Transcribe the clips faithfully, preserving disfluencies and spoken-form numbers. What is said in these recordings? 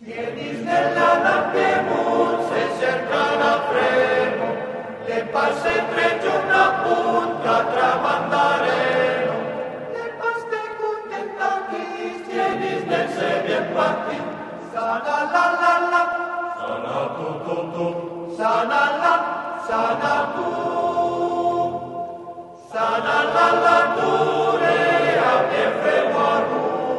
Tienis nella latte se cercano a freno, le passe tre giorni a punta tramandareno, le paste contentatis, tienis nel se bien parti, sana la la la, sana tu tu tu, sana la, sana tu, sana la la dure, a bien freguaru.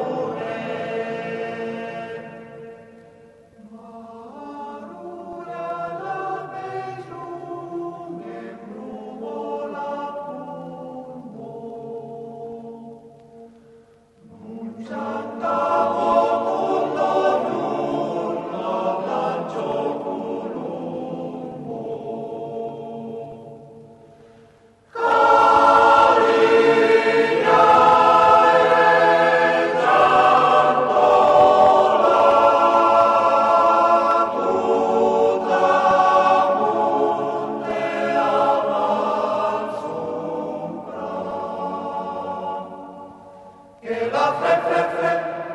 Che la fre, fre, fre,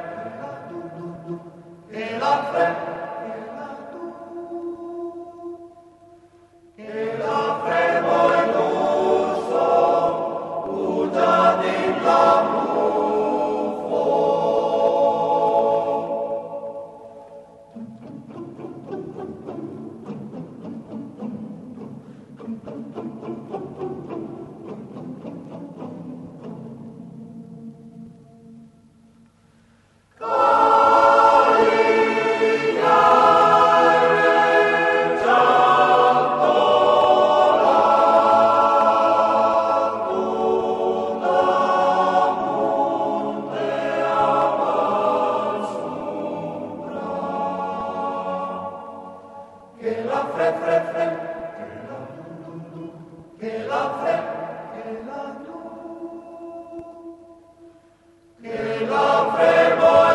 che la fre, che la tu, che la fre voi luso, uda di la mufo. Che la fre, fre, fre, che la du, du, du, che la fre, che la du, che la fre, voi